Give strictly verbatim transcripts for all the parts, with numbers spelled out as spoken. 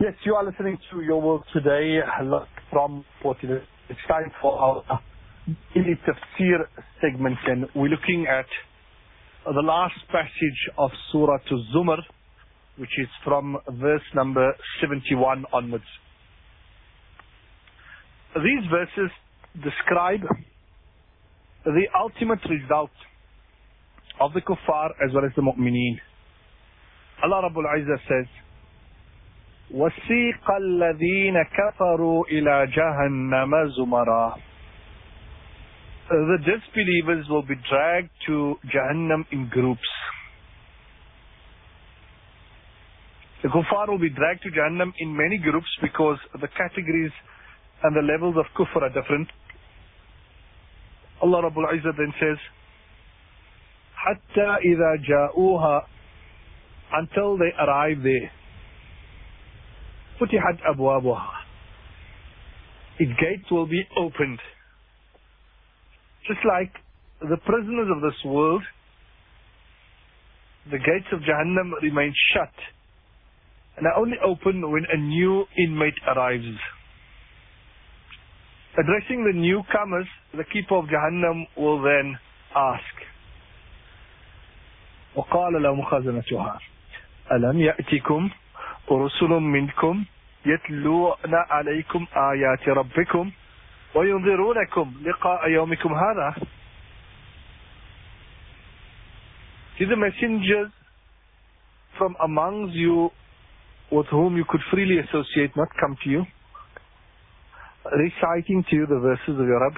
Yes, you are listening to Your World Today from Portugal. It's time for our daily tafsir segment, and we're looking at the last passage of Surah Az-Zumar, which is from verse number seventy-one onwards. These verses describe the ultimate result of the kuffar as well as the mu'mineen. Allah Rabbul Izzah says, وَسِيقَ الَّذِينَ كَفَرُوا إِلَى جَهَنَّمَ زُمَرًا. The disbelievers will be dragged to Jahannam in groups. The kuffar will be dragged to Jahannam in many groups because the categories and the levels of kufr are different. Allah Rabbul Izzah then says, حَتَّى إِذَا جَاءُوهَا, until they arrive there. فُتِحَتْ أَبْوَابُهَا, its gates will be opened. Just like the prisoners of this world, the gates of Jahannam remain shut and are only open when a new inmate arrives. Addressing the newcomers, the keeper of Jahannam will then ask, وَقَالَ لَهُمْ خَزَنَتُهَا أَلَمْ يَأْتِكُمْ رُسُلٌ مِّنْكُمْ يَتْلُونَ عَلَيْكُمْ آيَاتِ رَبِّكُمْ وَيُنذِرُونَكُمْ لِقَاءَ يَوْمِكُمْ هَذَا. Did the messengers from amongst you with whom you could freely associate not come to you, reciting to you the verses of your Rabb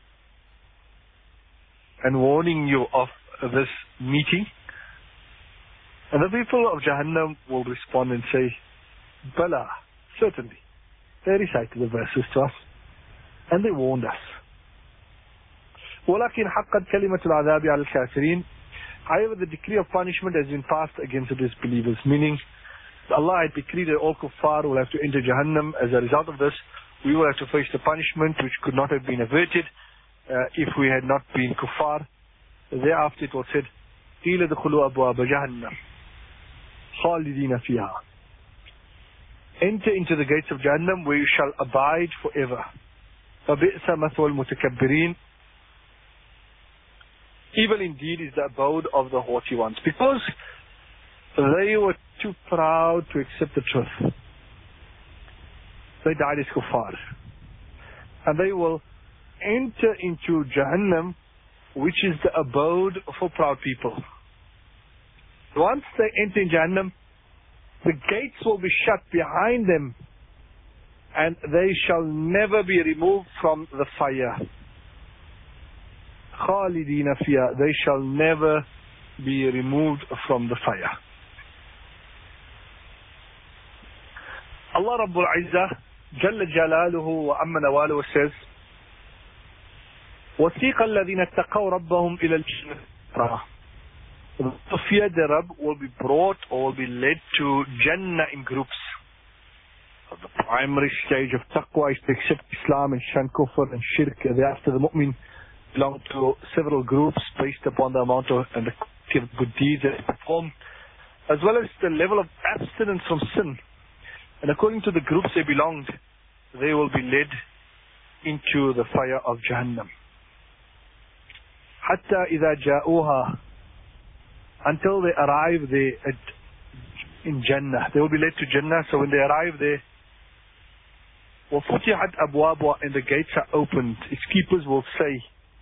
and warning you of this meeting? And the people of Jahannam will respond and say, Bala, certainly. They recited the verses to us and they warned us. وَلَكِنْ حَقَّتْ كَلِمَةُ الْعَذَابِ عَلَى الْكَافِرِينَ. However, the decree of punishment has been passed against the disbelievers, meaning Allah had decreed that all kuffar will have to enter Jahannam. As a result of this, we will have to face the punishment which could not have been averted uh, if we had not been kuffar. Thereafter it was said, قِيلَ دُخُلُوا أَبْوَابَ جَهَنَّمَ خَالِدِينَ فِيهَا. Enter into the gates of Jahannam where you shall abide forever. فَبِئْسَ مَثْوَى الْمُتَكَبِّرِينَ. Evil indeed is the abode of the haughty ones, because they were too proud to accept the truth. They died as kuffar. And they will enter into Jahannam, which is the abode for proud people. Once they enter in Jahannam, the gates will be shut behind them and they shall never be removed from the fire. خَالِدِينَ فِيهَا. They shall never be removed from the fire. Allah Rabbul Izzah Jalla Jalaluhu wa Amma Nawaluhu says, وَسِيقَ الَّذِينَ اتَّقَوْا رَبَّهُمْ إِلَى الْجَنَّةِ. The who fear their Rabb will be brought or will be led to Jannah in groups. The primary stage of taqwa is to accept Islam and shun kufr and shirk. Thereafter the mu'min belong to several groups based upon the amount of and the quantity of good deeds they perform, as well as the level of abstinence from sin. And according to the groups they belonged, they will be led into the fire of Jahannam. حَتَّى إِذَا جَاءُوهَا, until they arrive there at, in Jannah. They will be led to Jannah, so when they arrive there, وَفُتِحَتْ أَبْوَابُهَا, and the gates are opened. Its keepers will say,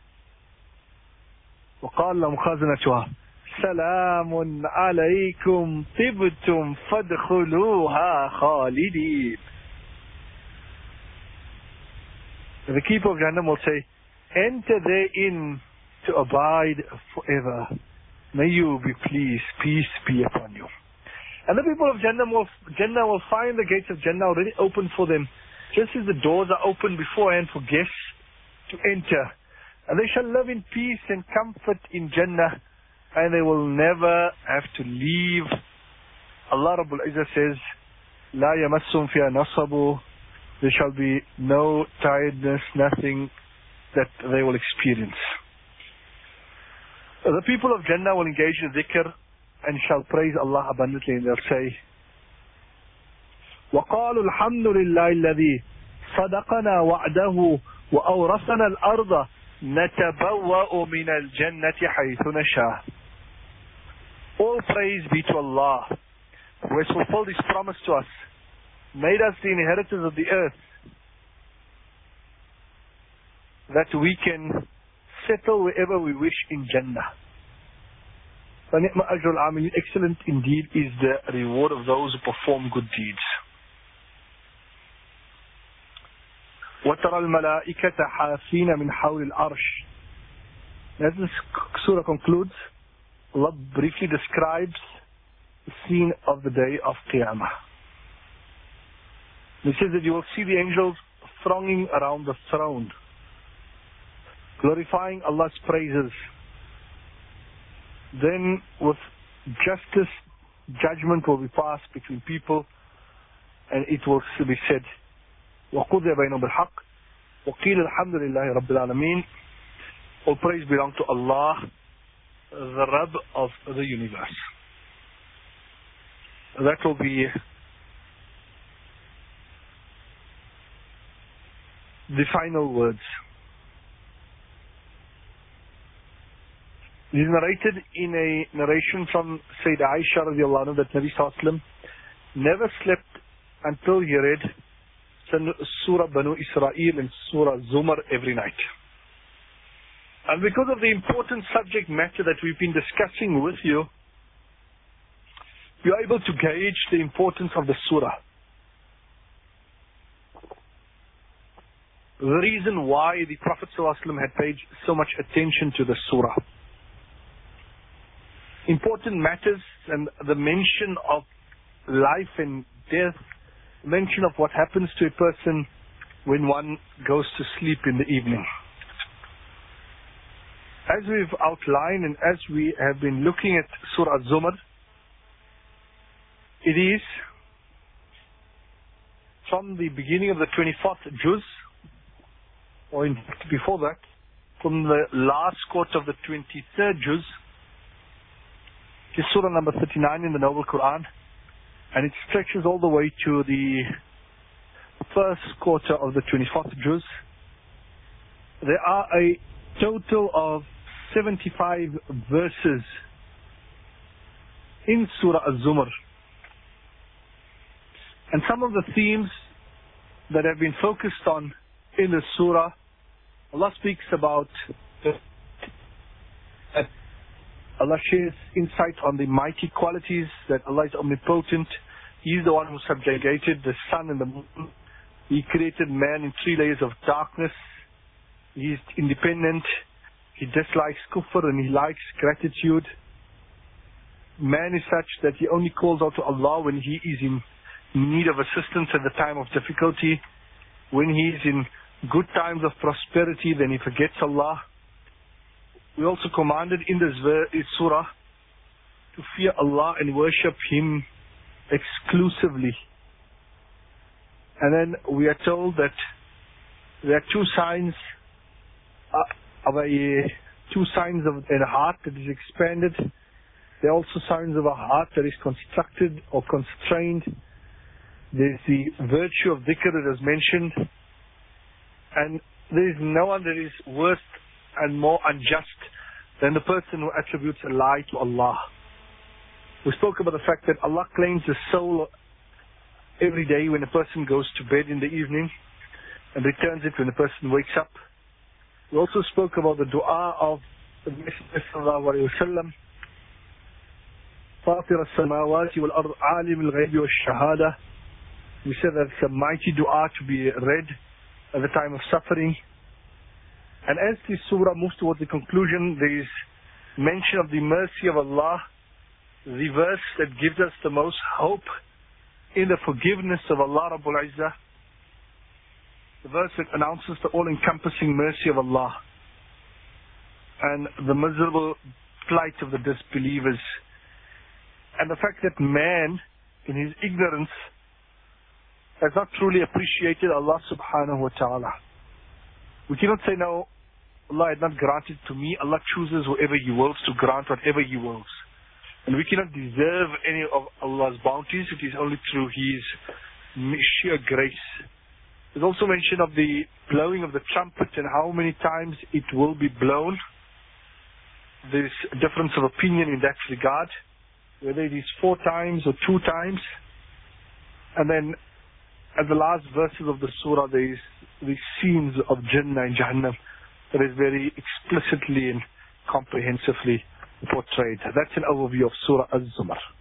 وَقَالَ لَهُمْ خَزَنَتُهَا سَلَامٌ عَلَيْكُمْ طِبْتُمْ فَادْخُلُوهَا خَالِدِينَ. The keeper of Jahannam will say, enter therein to abide forever. May you be pleased, peace be upon you. And the people of Jannah will, Jannah will find the gates of Jannah already open for them, just as the doors are open beforehand for guests to enter. And they shall live in peace and comfort in Jannah, and they will never have to leave. Allah Rabbul Izzah says, لا يمسهم فيها نصب. There shall be no tiredness, nothing that they will experience. The people of Jannah will engage in dhikr and shall praise Allah abundantly, and they'll say, وَقَالُوا الْحَمْدُ لِلَّهِ الَّذِي صَدَقَنَا وَعْدَهُ وَأَوْرَثَنَا الْأَرْضَ نَتَبَوَّأُ مِنَ الْجَنَّةِ حَيْثُ نَشَاءُ. All praise be to Allah, who has fulfilled His promise to us, made us the inheritors of the earth, that we can settle wherever we wish in Jannah. فَنِعْمَ أَجْرُ الْعَامِلِينَ. Excellent indeed is the reward of those who perform good deeds. وَتَرَى الْمَلَائِكَةَ حَافِينَ مِنْ حَوْلِ الْعَرْشِ. As this surah concludes, Allah briefly describes the scene of the day of Qiyamah. He says that you will see the angels thronging around the throne, glorifying Allah's praises. Then with justice, judgment will be passed between people, and it will be said, وَقُضِيَ بَيْنَهُمْ بِالْحَقِّ وَقِيلَ الْحَمْدُ لِلَّهِ رَبِّ الْعَالَمِينَ. All praise belongs to Allah, the Rabb of the universe. That will be the final words. It is narrated in a narration from Sayyidah Aisha radiallahu anha that Nabi sallallahu alaihi wasallam never slept until he read Surah Banu Israel and Surah Zumar every night. And because of the important subject matter that we've been discussing with you, you are able to gauge the importance of the surah. The reason why the Prophet ﷺ had paid so much attention to the surah. Important matters and the mention of life and death, mention of what happens to a person when one goes to sleep in the evening. As we've outlined and as we have been looking at Surah Zumar, it is from the beginning of the twenty-fourth juz, or in, before that, from the last quarter of the twenty-third juz, is Surah number thirty-nine in the Noble Quran, and it stretches all the way to the first quarter of the twenty-fourth juz. There are a total of seventy-five verses in Surah Az-Zumar. And some of the themes that have been focused on in the surah, Allah speaks about, Allah shares insight on the mighty qualities that Allah is omnipotent. He is the one who subjugated the sun and the moon. He created man in three layers of darkness. He is independent. He dislikes kufr and he likes gratitude. Man is such that he only calls out to Allah when he is in need of assistance at the time of difficulty. When he is in good times of prosperity, then he forgets Allah. We also commanded in this verse, surah, to fear Allah and worship Him exclusively. And then we are told that there are two signs uh, of a two signs of a heart that is expanded. There are also signs of a heart that is constructed or constrained. There's the virtue of dhikr that is mentioned. And there is no one that is worse and more unjust than the person who attributes a lie to Allah. We spoke about the fact that Allah claims the soul every day when a person goes to bed in the evening and returns it when a person wakes up. We also spoke about the dua of the Messenger sallallahu alayhi wa sallam. فاطر السماوات والأرض عالم الغيب والشهادة. We said that it's a mighty dua to be read at the time of suffering. And as this surah moves towards the conclusion, there is mention of the mercy of Allah, the verse that gives us the most hope in the forgiveness of Allah Rabbul Izzah, the verse that announces the all-encompassing mercy of Allah and the miserable plight of the disbelievers, and the fact that man, in his ignorance, has not truly appreciated Allah subhanahu wa ta'ala. We cannot say, no, Allah had not granted to me. Allah chooses whoever He wills to grant whatever He wills. And we cannot deserve any of Allah's bounties. It is only through His sheer grace. There's also mention of the blowing of the trumpet and how many times it will be blown. There's a difference of opinion in that regard, whether it is four times or two times. And then at the last verses of the surah, there is the scenes of Jannah and Jahannam that is very explicitly and comprehensively portrayed. That's an overview of Surah Az-Zumar.